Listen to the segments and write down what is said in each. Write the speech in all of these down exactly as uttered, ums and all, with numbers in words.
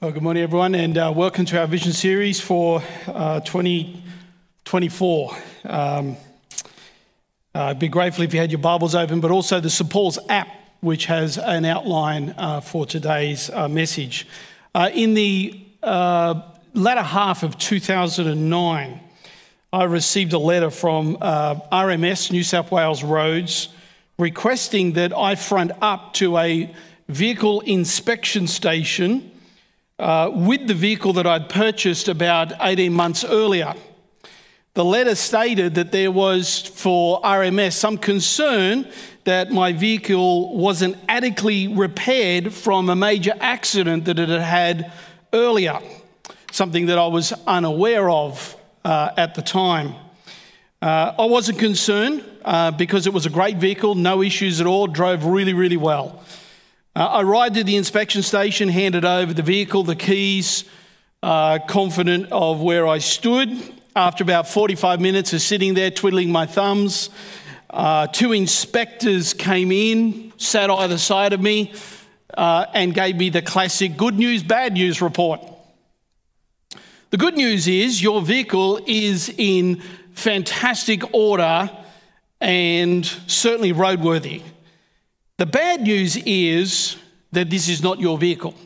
Well, good morning, everyone, and uh, welcome to our Vision series for uh, twenty twenty-four. Um, uh, I'd be grateful if you had your Bibles open, but also the Saint Paul's app, which has an outline uh, for today's uh, message. Uh, in the uh, latter half of two thousand nine, I received a letter from uh, R M S, New South Wales Roads, requesting that I front up to a vehicle inspection station Uh, with the vehicle that I'd purchased about eighteen months earlier. The letter stated that there was, for R M S, some concern that my vehicle wasn't adequately repaired from a major accident that it had had earlier, something that I was unaware of uh, at the time. Uh, I wasn't concerned uh, because it was a great vehicle, no issues at all, drove really, really well. Uh, I arrived at the inspection station, handed over the vehicle, the keys, uh, confident of where I stood. After about forty-five minutes of sitting there twiddling my thumbs, uh, two inspectors came in, sat either side of me, uh, and gave me the classic good news, bad news report. The good news is your vehicle is in fantastic order and certainly roadworthy. The bad news is that this is not your vehicle.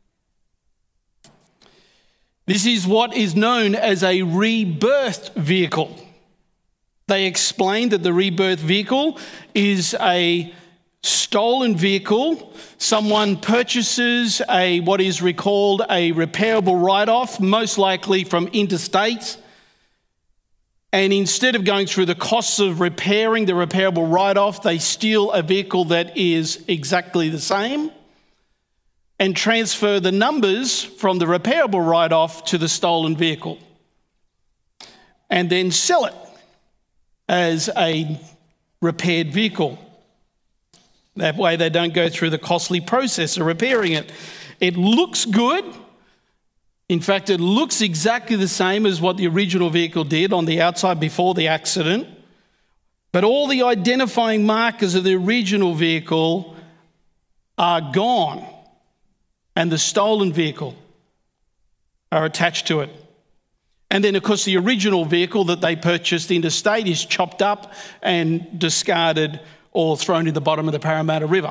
This is what is known as a rebirthed vehicle. They explained that the rebirthed vehicle is a stolen vehicle. Someone purchases a what is recalled a repairable write-off, most likely from interstate. And instead of going through the costs of repairing the repairable write-off, they steal a vehicle that is exactly the same and transfer the numbers from the repairable write-off to the stolen vehicle and then sell it as a repaired vehicle. That way they don't go through the costly process of repairing it. It looks good. In fact, it looks exactly the same as what the original vehicle did on the outside before the accident, but all the identifying markers of the original vehicle are gone, and the stolen vehicle are attached to it. And then, of course, the original vehicle that they purchased interstate is chopped up and discarded or thrown in the bottom of the Parramatta River.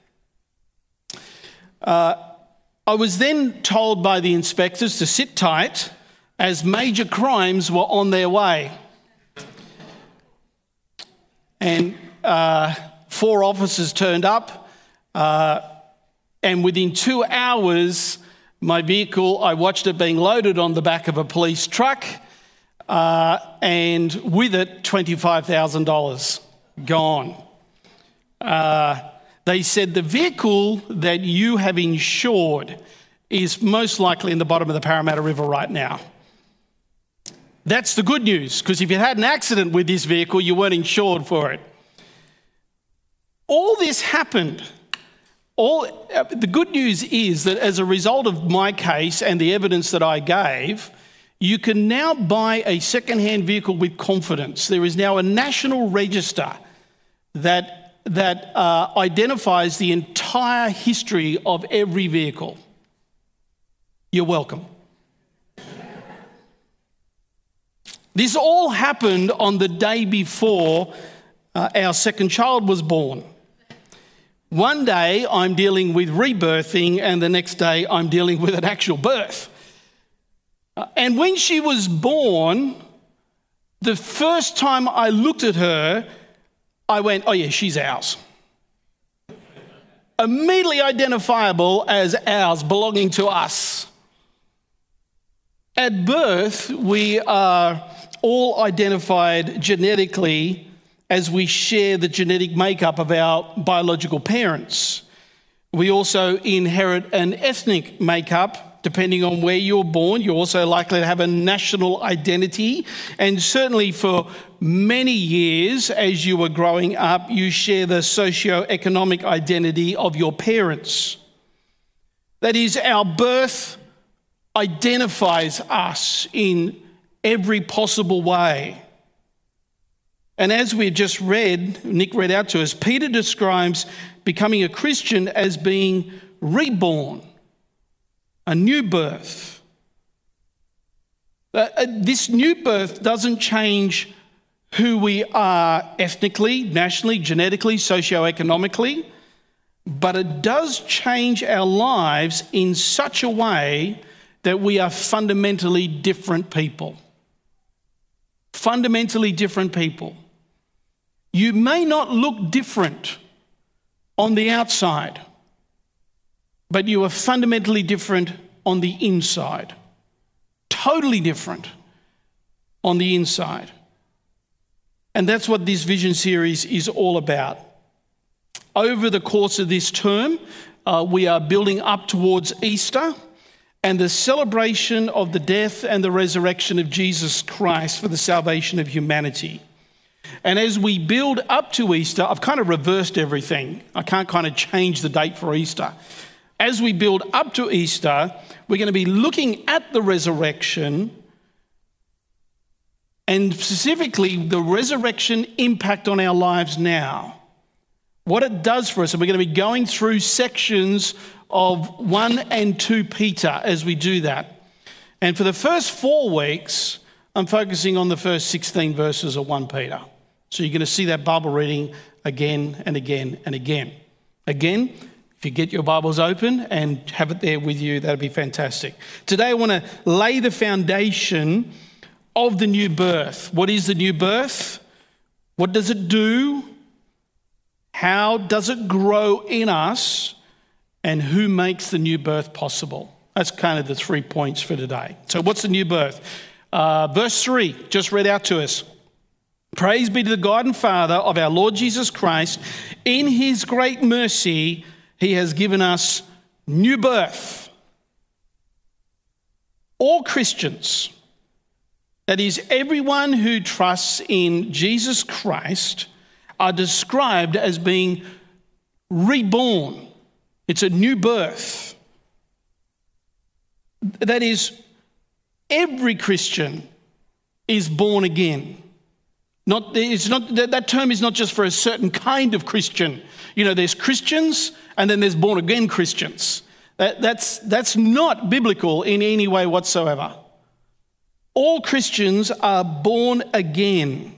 Uh, I was then told by the inspectors to sit tight as major crimes were on their way. And uh, four officers turned up, uh, and within two hours, my vehicle, I watched it being loaded on the back of a police truck, uh, and with it, twenty-five thousand dollars gone. Uh, They said the vehicle that you have insured is most likely in the bottom of the Parramatta River right now. That's the good news, because if you had an accident with this vehicle, you weren't insured for it. All this happened. All uh, the good news is that as a result of my case and the evidence that I gave, you can now buy a second-hand vehicle with confidence. There is now a national register that that uh, identifies the entire history of every vehicle. You're welcome. This all happened on the day before uh, our second child was born. One day I'm dealing with rebirthing, and the next day I'm dealing with an actual birth. Uh, and when she was born, the first time I looked at her, I went, oh yeah, she's ours. Immediately identifiable as ours, belonging to us. At birth, we are all identified genetically as we share the genetic makeup of our biological parents. We also inherit an ethnic makeup. Depending on where you're born, you're also likely to have a national identity. And certainly for many years, as you were growing up, you share the socio-economic identity of your parents. That is, our birth identifies us in every possible way. And as we just read, Nick read out to us, Peter describes becoming a Christian as being reborn. a new birth. Uh, uh, this new birth doesn't change who we are ethnically, nationally, genetically, socioeconomically, but it does change our lives in such a way that we are fundamentally different people. Fundamentally different people. You may not look different on the outside, but you are fundamentally different on the inside. Totally different on the inside. And that's what this vision series is all about. Over the course of this term, uh, we are building up towards Easter and the celebration of the death and the resurrection of Jesus Christ for the salvation of humanity. And as we build up to Easter, I've kind of reversed everything. I can't kind of change the date for Easter. As we build up to Easter, we're going to be looking at the resurrection and specifically the resurrection impact on our lives now. What it does for us. And we're going to be going through sections of one and two Peter as we do that. And for the first four weeks, I'm focusing on the first sixteen verses of First Peter. So you're going to see that Bible reading again and again and again. Again, if you get your Bibles open and have it there with you, that'd be fantastic. Today I want to lay the foundation of the new birth. What is the new birth? What does it do? How does it grow in us? And who makes the new birth possible? That's kind of the three points for today. So what's the new birth? Uh, verse three, just read out to us. Praise be to the God and Father of our Lord Jesus Christ. In his great mercy, he has given us new birth. All Christians, that is, everyone who trusts in Jesus Christ, are described as being reborn. It's a new birth. That is, every Christian is born again. Not, it's not, that term is not just for a certain kind of Christian. You know, there's Christians and then there's born again Christians. That, that's, that's not biblical in any way whatsoever. All Christians are born again.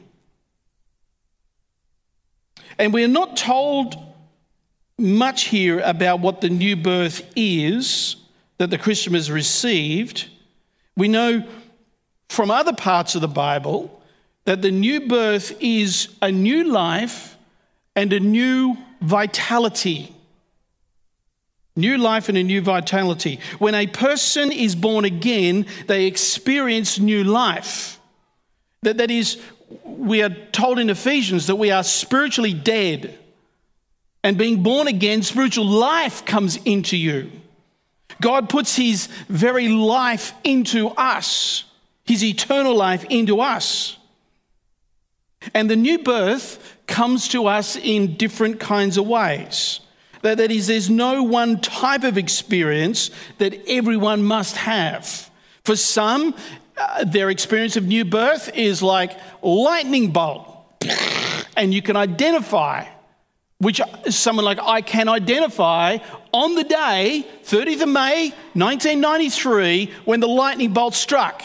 And we're not told much here about what the new birth is that the Christian has received. We know from other parts of the Bible that the new birth is a new life and a new vitality. New life and a new vitality. When a person is born again, they experience new life. That, that is, we are told in Ephesians that we are spiritually dead. And being born again, spiritual life comes into you. God puts his very life into us, his eternal life into us. And the new birth comes to us in different kinds of ways. That, that is, there's no one type of experience that everyone must have. For some, uh, their experience of new birth is like lightning bolt. And you can identify, which someone like I can identify on the day, thirtieth of May, nineteen ninety-three, when the lightning bolt struck.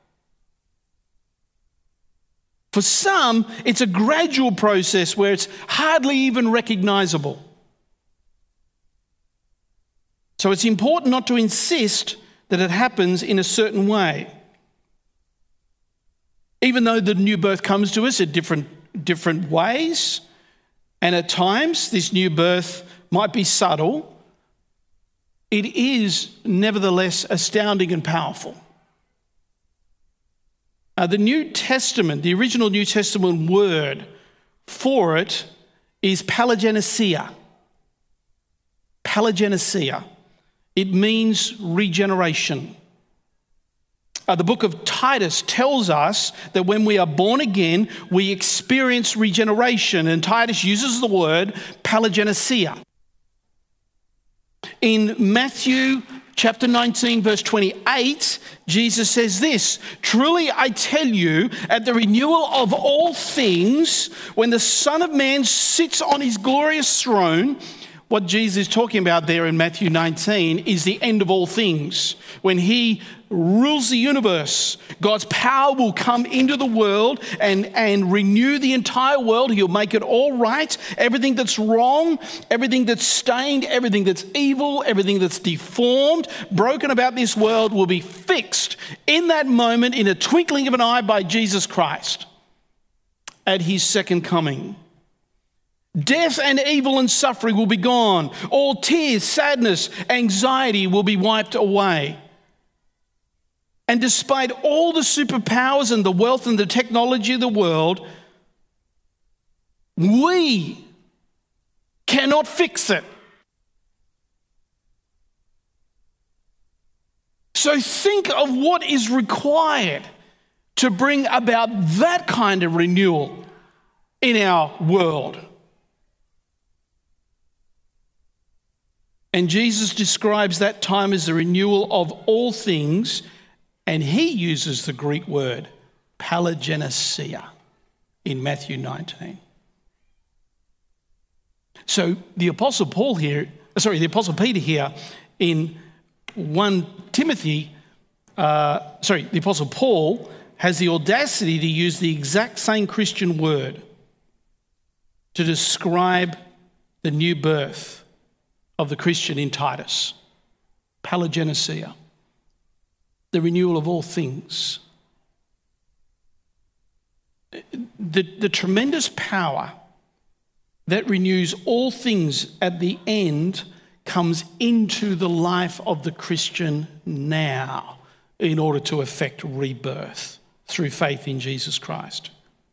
For some, it's a gradual process where it's hardly even recognizable. So it's important not to insist that it happens in a certain way. Even though the new birth comes to us at different, different ways, and at times this new birth might be subtle, it is nevertheless astounding and powerful. Uh, the New Testament, the original New Testament word for it is palagenesia. Palagenesia. It means regeneration. Uh, the book of Titus tells us that when we are born again, we experience regeneration, and Titus uses the word palagenesia. In Matthew chapter nineteen, verse twenty-eight, Jesus says this, "Truly I tell you, at the renewal of all things, when the Son of Man sits on his glorious throne, what Jesus is talking about there in Matthew nineteen is the end of all things. When he rules the universe, God's power will come into the world and, and renew the entire world. He'll make it all right. Everything that's wrong, everything that's stained, everything that's evil, everything that's deformed, broken about this world will be fixed in that moment, in a twinkling of an eye, by Jesus Christ at his second coming. Death and evil and suffering will be gone. All tears, sadness, anxiety will be wiped away. And despite all the superpowers and the wealth and the technology of the world, we cannot fix it. So think of what is required to bring about that kind of renewal in our world. And Jesus describes that time as the renewal of all things, and he uses the Greek word palingenesia in Matthew nineteen. So the Apostle Paul here, sorry, the Apostle Peter here in First Timothy, uh, sorry, the Apostle Paul has the audacity to use the exact same Christian word to describe the new birth of the Christian in Titus. Palingenesia, the renewal of all things. The, the tremendous power that renews all things at the end comes into the life of the Christian now in order to effect rebirth through faith in Jesus Christ.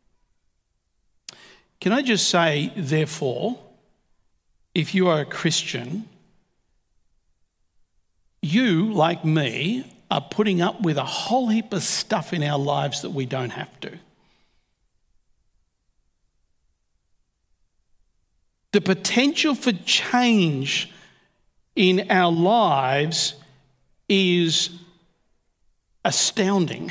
Can I just say, therefore, if you are a Christian, you, like me, are putting up with a whole heap of stuff in our lives that we don't have to. The potential for change in our lives is astounding,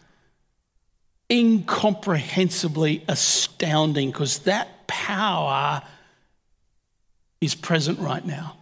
incomprehensibly astounding, because that power is present right now.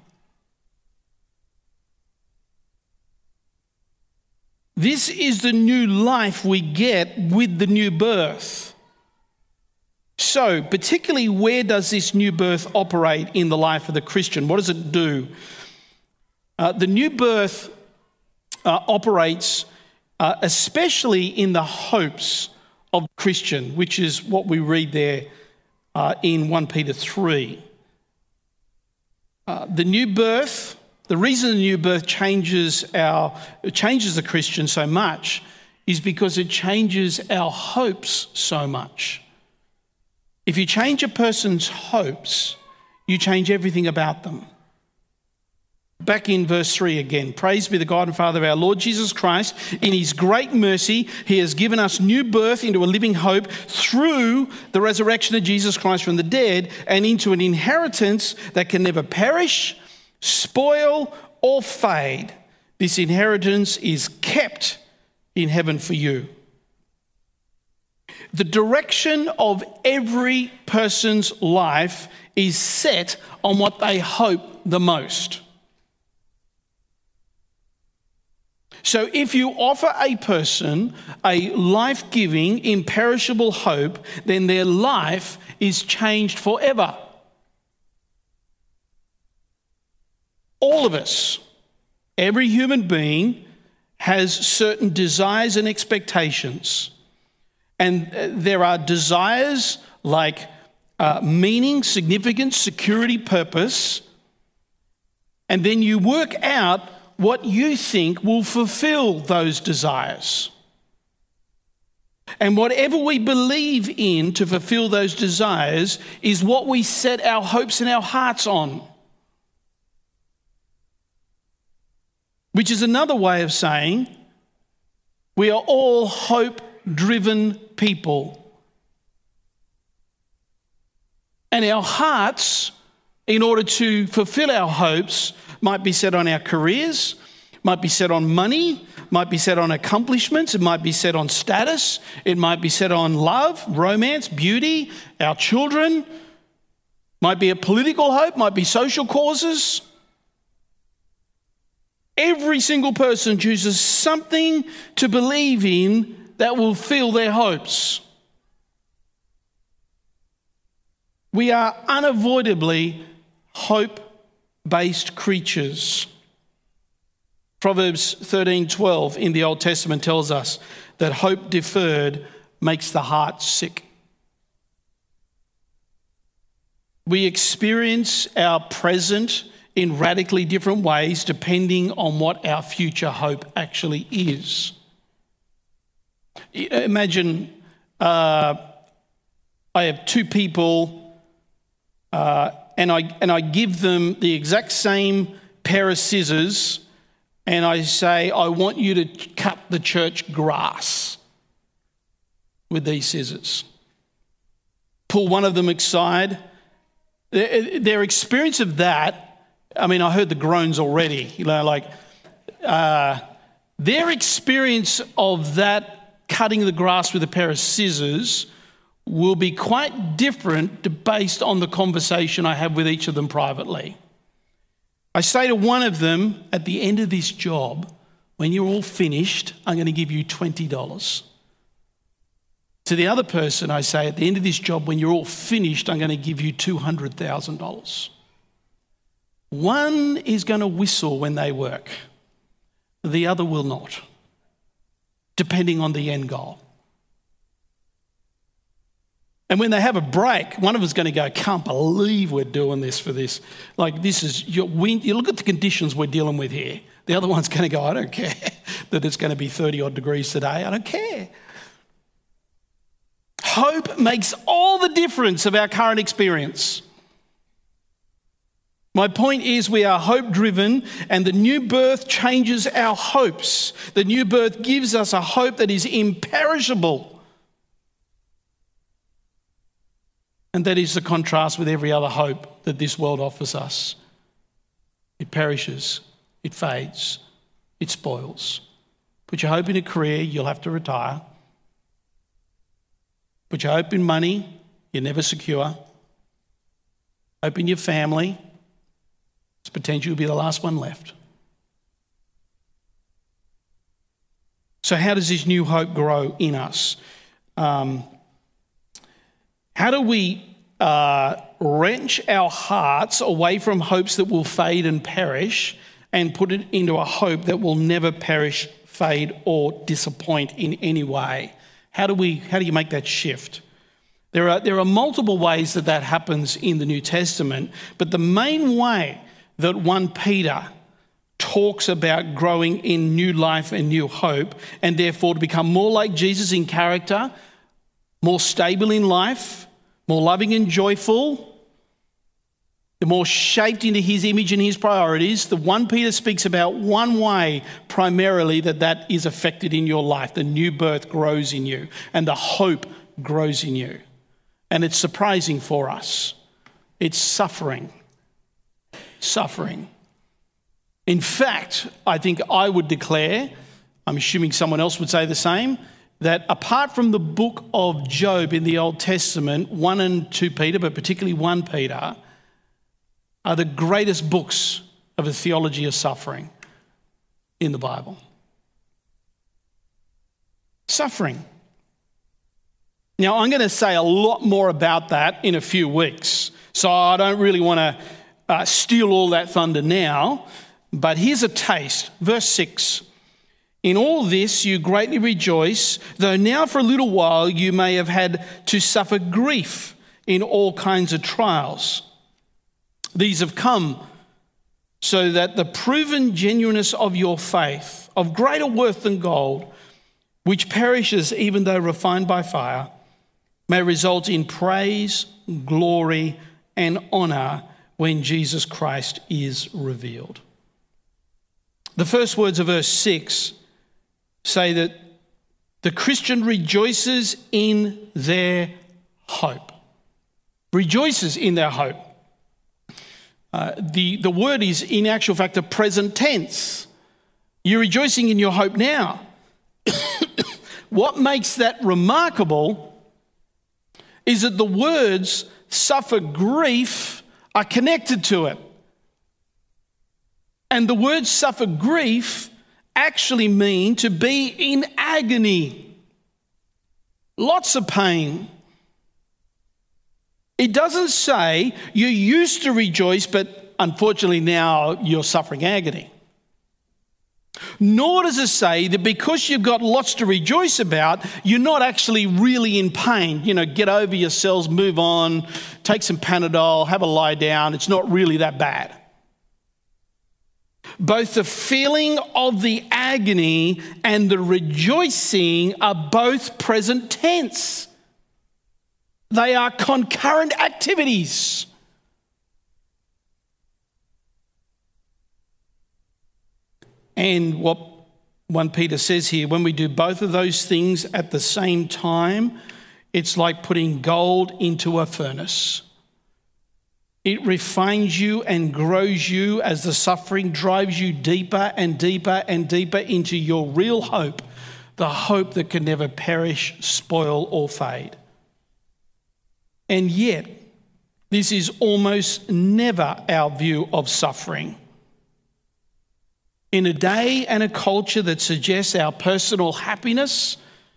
This is the new life we get with the new birth. So, particularly, where does this new birth operate in the life of the Christian? What does it do? Uh, the new birth uh, operates uh, especially in the hopes of the Christian, which is what we read there uh, in First Peter three. Uh, the new birth, the reason the new birth changes our changes the Christian so much is because it changes our hopes so much. If you change a person's hopes, you change everything about them. Back in verse three again. Praise be the God and Father of our Lord Jesus Christ. In his great mercy, he has given us new birth into a living hope through the resurrection of Jesus Christ from the dead, and into an inheritance that can never perish, spoil, or fade. This inheritance is kept in heaven for you. The direction of every person's life is set on what they hope the most. So if you offer a person a life-giving, imperishable hope, then their life is changed forever. All of us, every human being, has certain desires and expectations. And there are desires like uh, meaning, significance, security, purpose. And then you work out what you think will fulfill those desires. And whatever we believe in to fulfill those desires is what we set our hopes and our hearts on. Which is another way of saying we are all hope-driven people. And our hearts, in order to fulfill our hopes, might be set on our careers, might be set on money, might be set on accomplishments, it might be set on status, it might be set on love, romance, beauty, our children, Might be a political hope, might be social causes. Every single person chooses something to believe in that will fill their hopes. We are unavoidably hope-based creatures. Proverbs thirteen twelve in the Old Testament tells us that hope deferred makes the heart sick. We experience our present in radically different ways depending on what our future hope actually is. Imagine uh, I have two people uh, and I and I give them the exact same pair of scissors and I say, I want you to cut the church grass with these scissors. Pull one of them aside. Their, their experience of that, I mean, I heard the groans already, you know, like uh, their experience of that cutting the grass with a pair of scissors will be quite different based on the conversation I have with each of them privately. I say to one of them, at the end of this job, when you're all finished, I'm going to give you twenty dollars. To the other person, I say, at the end of this job, when you're all finished, I'm going to give you two hundred thousand dollars. One is going to whistle when they work. The other will not, depending on the end goal. And when they have a break, one of us is going to go, can't believe we're doing this for this. Like this is, your wind, you look at the conditions we're dealing with here. The other one's going to go, I don't care that it's going to be thirty odd degrees today. I don't care. Hope makes all the difference of our current experience. My point is we are hope-driven and the new birth changes our hopes. The new birth gives us a hope that is imperishable. And that is the contrast with every other hope that this world offers us. It perishes, it fades, it spoils. Put your hope in a career, you'll have to retire. Put your hope in money, you're never secure. Hope in your family, it's potential to be the last one left. So how does this new hope grow in us? Um, how do we uh, wrench our hearts away from hopes that will fade and perish and put it into a hope that will never perish, fade, or disappoint in any way? How do we? How do you make that shift? There are, there are multiple ways that that happens in the New Testament, but the main way that First Peter talks about growing in new life and new hope, and therefore to become more like Jesus in character, more stable in life, more loving and joyful, the more shaped into his image and his priorities, the First Peter speaks about one way primarily that that is affected in your life. The new birth grows in you and the hope grows in you. And it's surprising for us. It's suffering. Suffering. In fact, I think I would declare, I'm assuming someone else would say the same, that apart from the book of Job in the Old Testament, First and Second Peter, but particularly First Peter, are the greatest books of the theology of suffering in the Bible. Suffering. Now, I'm going to say a lot more about that in a few weeks, so I don't really want to uh, steal all that thunder now, but here's a taste. Verse six, in all this you greatly rejoice, though now for a little while you may have had to suffer grief in all kinds of trials. These have come so that the proven genuineness of your faith, of greater worth than gold, which perishes even though refined by fire, may result in praise, glory, and honour when Jesus Christ is revealed. The first words of verse six say that the Christian rejoices in their hope. Rejoices in their hope. Uh, the, the word is, in actual fact, a present tense. You're rejoicing in your hope now. What makes that remarkable is that the words suffer grief are connected to it. And the word suffer grief actually mean to be in agony. Lots of pain. It doesn't say you used to rejoice, but unfortunately now you're suffering agony. Nor does it say that because you've got lots to rejoice about, you're not actually really in pain. You know, get over yourselves, move on, take some Panadol, have a lie down. It's not really that bad. Both the feeling of the agony and the rejoicing are both present tense. They are concurrent activities. And what First Peter says here, when we do both of those things at the same time, it's like putting gold into a furnace. It refines you and grows you as the suffering drives you deeper and deeper and deeper into your real hope, the hope that can never perish, spoil, or fade. And yet, this is almost never our view of suffering. In a day and a culture that suggests our personal happiness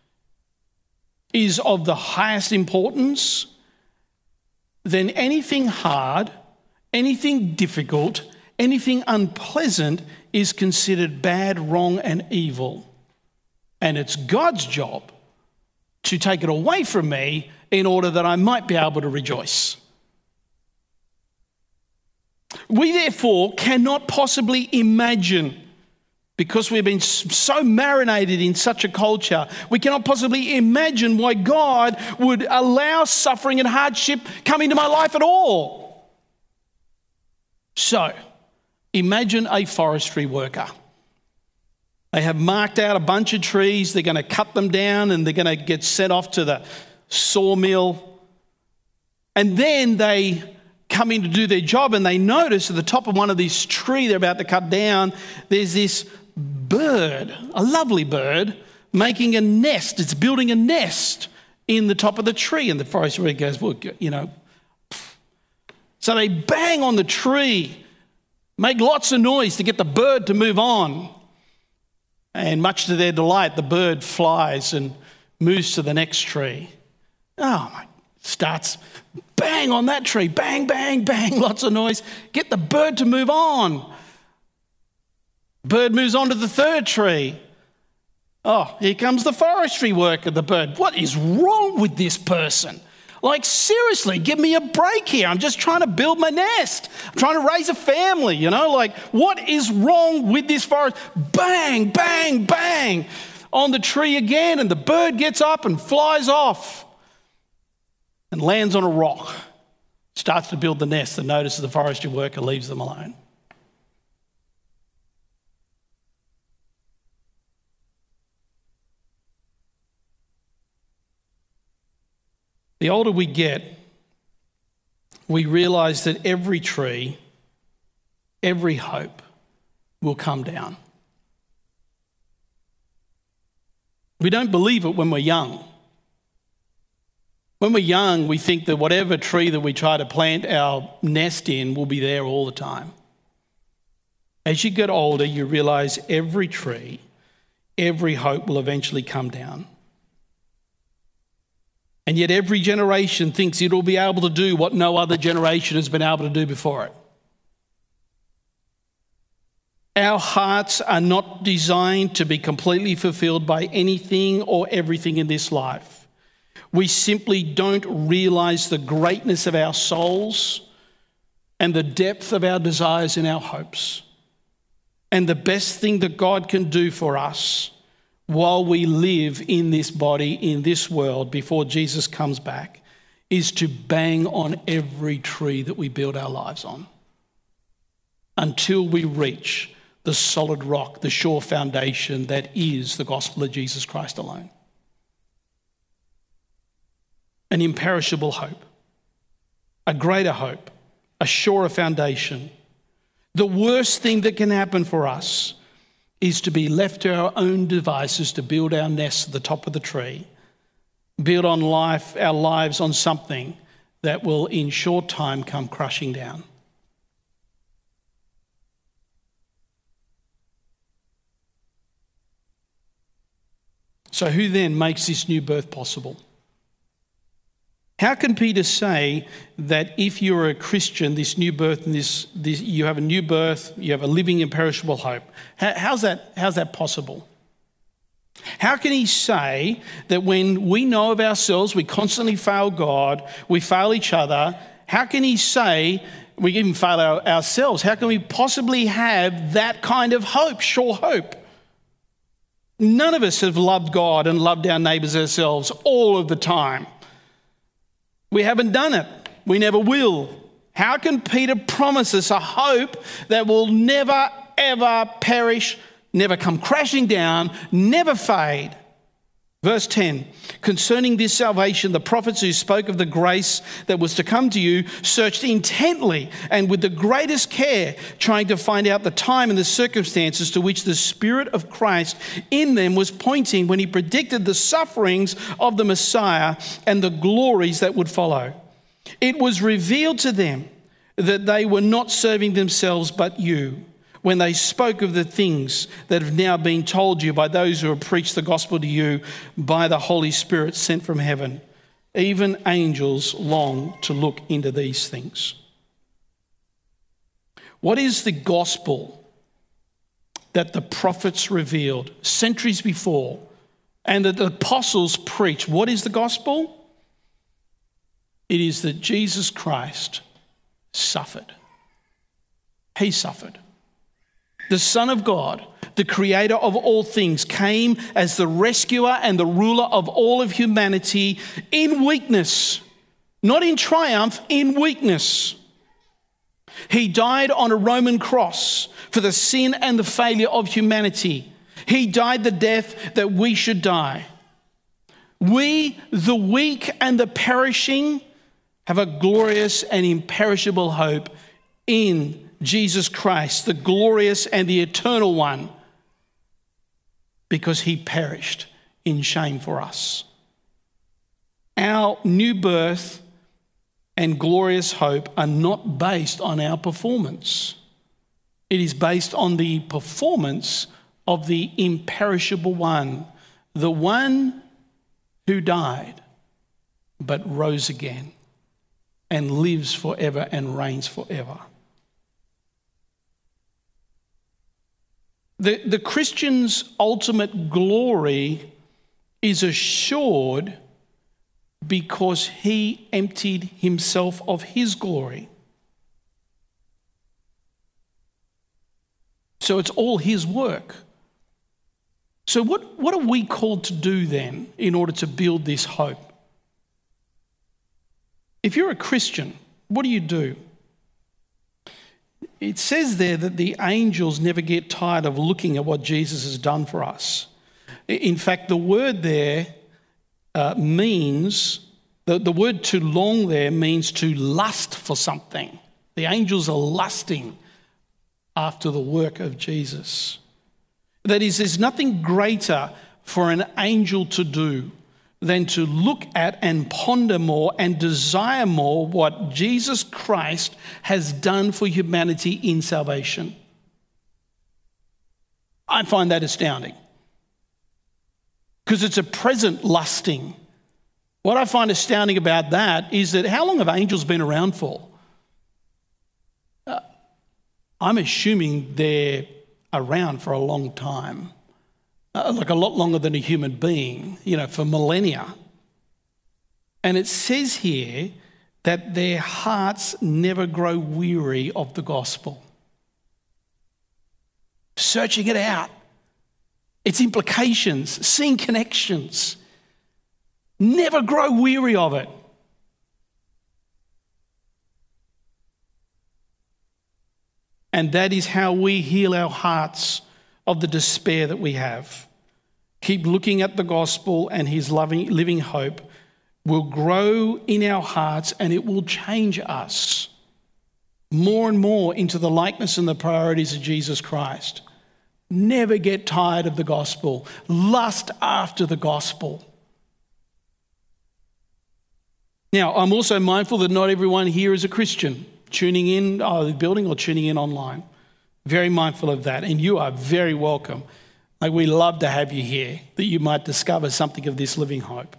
is of the highest importance, then anything hard, anything difficult, anything unpleasant is considered bad, wrong, and evil. And it's God's job to take it away from me in order that I might be able to rejoice. We therefore cannot possibly imagine, because we've been so marinated in such a culture, we cannot possibly imagine why God would allow suffering and hardship come into my life at all. So, imagine a forestry worker. They have marked out a bunch of trees, they're going to cut them down and they're going to get sent off to the sawmill. And then they come in to do their job and they notice at the top of one of these trees they're about to cut down, there's this bird, a lovely bird, making a nest. It's building a nest in the top of the tree. And the forest worker goes, well, you know. So they bang on the tree, make lots of noise to get the bird to move on. And much to their delight, the bird flies and moves to the next tree. Oh, my, starts bang on that tree, bang, bang, bang, lots of noise. Get the bird to move on. Bird moves on to the third tree. Oh, here comes the forestry worker, the bird. What is wrong with this person? Like, seriously, give me a break here. I'm just trying to build my nest. I'm trying to raise a family, you know? Like, what is wrong with this forest? Bang, bang, bang on the tree again, and the bird gets up and flies off and lands on a rock, starts to build the nest and notices the forestry worker leaves them alone. The older we get, we realise that every tree, every hope will come down. We don't believe it when we're young. When we're young, we think that whatever tree that we try to plant our nest in will be there all the time. As you get older, you realise every tree, every hope will eventually come down. And yet every generation thinks it'll be able to do what no other generation has been able to do before it. Our hearts are not designed to be completely fulfilled by anything or everything in this life. We simply don't realise the greatness of our souls and the depth of our desires and our hopes. And the best thing that God can do for us while we live in this body, in this world, before Jesus comes back, is to bang on every tree that we build our lives on until we reach the solid rock, the sure foundation that is the gospel of Jesus Christ alone. An imperishable hope, a greater hope, a surer foundation. The worst thing that can happen for us is to be left to our own devices to build our nests at the top of the tree, build on life, our lives on something that will in short time come crushing down. So who then makes this new birth possible? How can Peter say that if you're a Christian, this new birth and this, this you have a new birth, you have a living imperishable hope? How, how's that, how's that possible? How can he say that when we know of ourselves, we constantly fail God, we fail each other, how can he say we even fail our, ourselves? How can we possibly have that kind of hope, sure hope? None of us have loved God and loved our neighbours ourselves all of the time. We haven't done it. We never will. How can Peter promise us a hope that will never, ever perish, never come crashing down, never fade? Verse ten, concerning this salvation, the prophets who spoke of the grace that was to come to you searched intently and with the greatest care, trying to find out the time and the circumstances to which the Spirit of Christ in them was pointing when he predicted the sufferings of the Messiah and the glories that would follow. It was revealed to them that they were not serving themselves but you, when they spoke of the things that have now been told you by those who have preached the gospel to you by the Holy Spirit sent from heaven. Even angels long to look into these things. What is the gospel that the prophets revealed centuries before and that the apostles preached? What is the gospel? It is that Jesus Christ suffered. He suffered. The Son of God, the creator of all things, came as the rescuer and the ruler of all of humanity in weakness, not in triumph, in weakness. He died on a Roman cross for the sin and the failure of humanity. He died the death that we should die. We, the weak and the perishing, have a glorious and imperishable hope in Jesus Christ, the glorious and the eternal one, because he perished in shame for us. Our new birth and glorious hope are not based on our performance. It is based on the performance of the imperishable one, the one who died but rose again and lives forever and reigns forever. The, the Christian's ultimate glory is assured because he emptied himself of his glory. So it's all his work. So what, what are we called to do then in order to build this hope? If you're a Christian, what do you do? It says there that the angels never get tired of looking at what Jesus has done for us. In fact, the word there uh, means, the, the word to long there means to lust for something. The angels are lusting after the work of Jesus. That is, there's nothing greater for an angel to do than to look at and ponder more and desire more what Jesus Christ has done for humanity in salvation. I find that astounding because it's a present lusting. What I find astounding about that is that how long have angels been around for? Uh, I'm assuming they're around for a long time. Uh, like a lot longer than a human being, you know, for millennia. And it says here that their hearts never grow weary of the gospel. Searching it out, its implications, seeing connections. Never grow weary of it. And that is how we heal our hearts of the despair that we have. Keep looking at the gospel, and his loving, living hope will grow in our hearts, and it will change us more and more into the likeness and the priorities of Jesus Christ. Never get tired of the gospel. Lust after the gospel. Now, I'm also mindful that not everyone here is a Christian, tuning in either the building or tuning in online. Very mindful of that, and you are very welcome. Like, we love to have you here, that you might discover something of this living hope.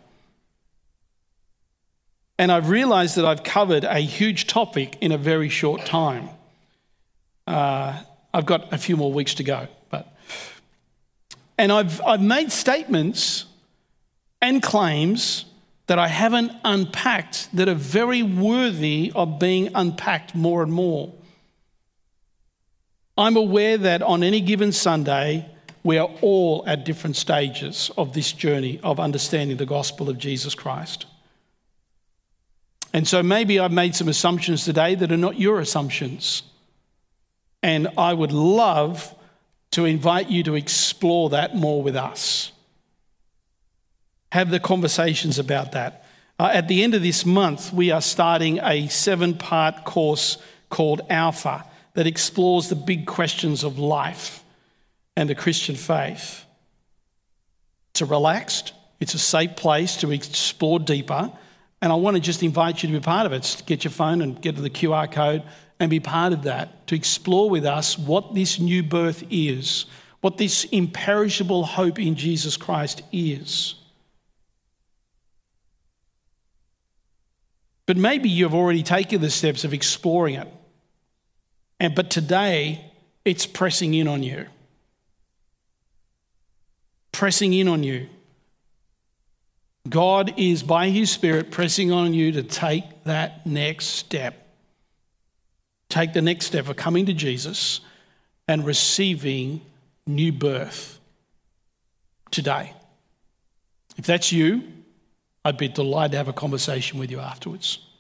And I've realised that I've covered a huge topic in a very short time. Uh, I've got a few more weeks to go, but and I've I've made statements and claims that I haven't unpacked that are very worthy of being unpacked more and more. I'm aware that on any given Sunday, we are all at different stages of this journey of understanding the gospel of Jesus Christ. And so maybe I've made some assumptions today that are not your assumptions. And I would love to invite you to explore that more with us. Have the conversations about that. Uh, at the end of this month, we are starting a seven-part course called Alpha that explores the big questions of life and the Christian faith. It's a relaxed, it's a safe place to explore deeper, and I want to just invite you to be part of it. Get your phone and get to the Q R code and be part of that, to explore with us what this new birth is, what this imperishable hope in Jesus Christ is. But maybe you've already taken the steps of exploring it. And but today, it's pressing in on you. Pressing in on you. God is, by his Spirit, pressing on you to take that next step. Take the next step of coming to Jesus and receiving new birth today. If that's you, I'd be delighted to have a conversation with you afterwards.